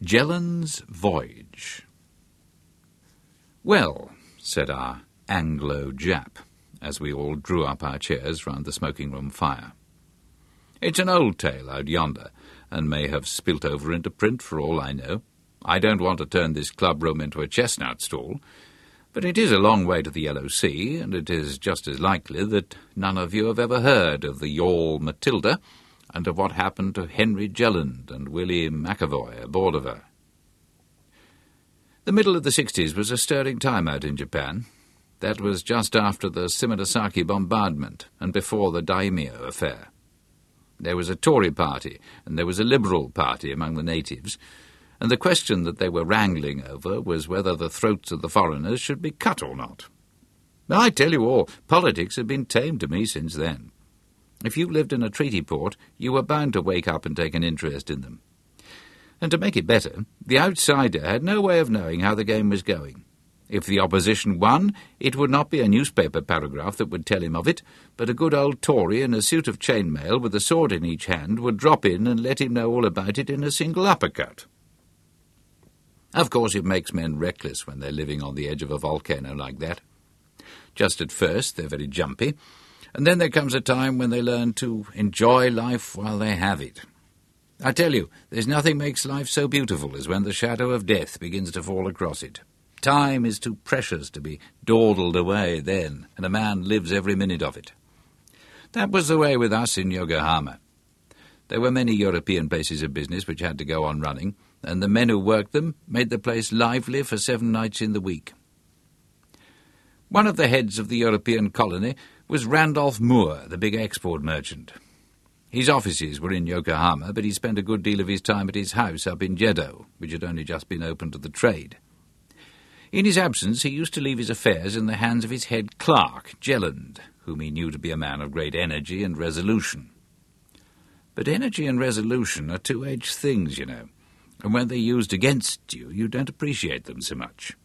Jelland's Voyage. "Well," said our Anglo-Jap, as we all drew up our chairs round the smoking-room fire. "It's an old tale out yonder, and may have spilt over into print for all I know. I don't want to turn this club-room into a chestnut stall, but it is a long way to the Yellow Sea, and it is just as likely that none of you have ever heard of the yawl Matilda, and of what happened to Henry Jelland and Willie McAvoy aboard of her. The middle of the 60s was a stirring time out in Japan. That was just after the Shimonoseki bombardment and before the Daimyo affair. There was a Tory party and there was a Liberal party among the natives, and the question that they were wrangling over was whether the throats of the foreigners should be cut or not. I tell you all, politics had been tame to me since then. If you lived in a treaty port, you were bound to wake up and take an interest in them. And to make it better, the outsider had no way of knowing how the game was going. If the opposition won, it would not be a newspaper paragraph that would tell him of it, but a good old Tory in a suit of chainmail with a sword in each hand would drop in and let him know all about it in a single uppercut. Of course, it makes men reckless when they're living on the edge of a volcano like that. Just at first, they're very jumpy, and then there comes a time when they learn to enjoy life while they have it. I tell you, there's nothing makes life so beautiful as when the shadow of death begins to fall across it. Time is too precious to be dawdled away then, and a man lives every minute of it. That was the way with us in Yokohama. There were many European places of business which had to go on running, and the men who worked them made the place lively for 7 nights in the week. One of the heads of the European colony was Randolph Moore, the big export merchant. His offices were in Yokohama, but he spent a good deal of his time at his house up in Jeddo, which had only just been opened to the trade. In his absence, he used to leave his affairs in the hands of his head clerk, Jelland, whom he knew to be a man of great energy and resolution. But energy and resolution are two-edged things, you know, and when they're used against you, you don't appreciate them so much.